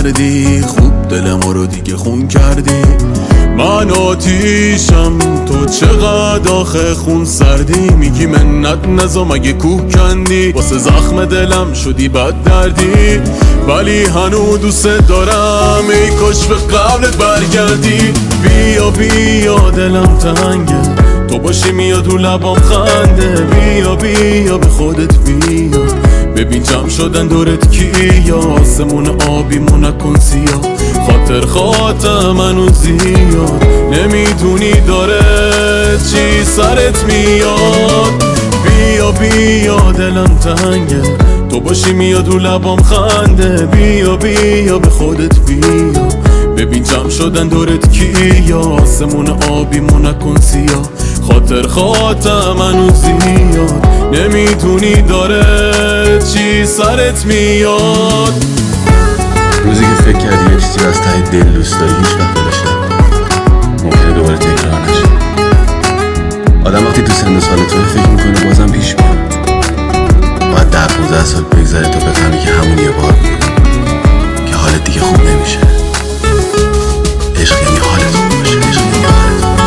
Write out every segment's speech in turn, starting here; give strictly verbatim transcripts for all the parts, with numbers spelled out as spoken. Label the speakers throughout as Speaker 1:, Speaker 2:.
Speaker 1: کردی، خوب دل ما رو دیگه خون کردی. من آتیشم تو چقدر آخه خون سردی. میگی منت نزا مگه کوه کندی، واسه زخم دلم شدی بد دردی. ولی هنو دوست دارم ای کاش به قبلت برگردی. بیا بیا دلم تنگه، تو باشی میاد تو لبام خنده. بیا بیا به خودت بیا، ببین جمع شدن دورت کیا. آسمون آبیمون نکن سیاه، خاطر خاطر منو زیاد. نمیدونی داره چی سرت میاد. بیا بیا دلم تنگه، تو باشی میاد تو لبام خنده. بیا بیا به خودت بیا، ببین جمع شدن دورت کیا. آسمون آبیمون نکن سیاه، خاطر خاطر منو زیاد. نمیدونی داره چی سرت میاد.
Speaker 2: روزی که فکر کردی یه چیزی از ته دل دوست داری هیچ وقت دلش نکنی، ممکنه دوباره تکرار نشه. آدم وقتی تو سن و سال تو فکر میکنه بازم پیش میاد. باید ده پونزده سال بگذره تا بفهمی که همون یه بار بود که حالت دیگه خوب نمیشه. عشق یعنی حالت خوب باشه، عشق یعنی حالت خوب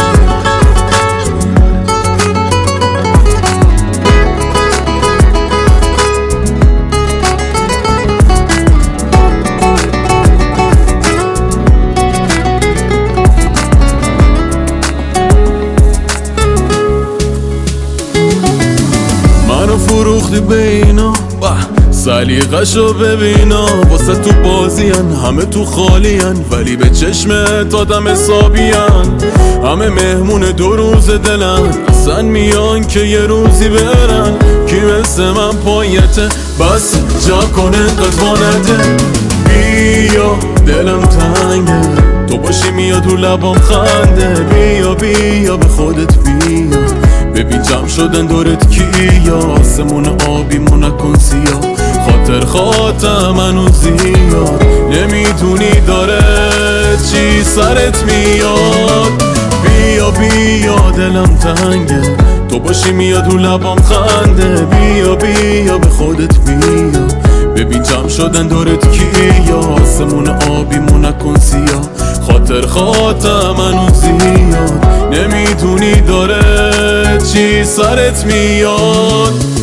Speaker 1: منو فروختی بینا، سلیقه‌شو ببینا. واسه تو بازیان همه تو خالین، ولی به چشمت آدم حسابین. همه مهمون دو روز دلن، اصلا میان که یه روزی برن. کی مثل من پایته بس جا کنه قدوانته. بیا دلم تنگه، تو باشی میاد تو لبام خنده. بیا بیا به خودت بیا، ببین جمع شدن دورت کیا. آسمون آبیمون نکن سیاه، خاطر خاطر منو زیاد. نمیدونی داره چی سرت میاد. بیا بیا دلم تنگه، تو باشی میاد تو لبام خنده. بیا بیا به خودت بیا، ببین جمع شدن دورت کیا. آسمون آبیمون نکن سیاه، خاطر خاطر منو زیاد. نمیدونی داره چی سرت میاد.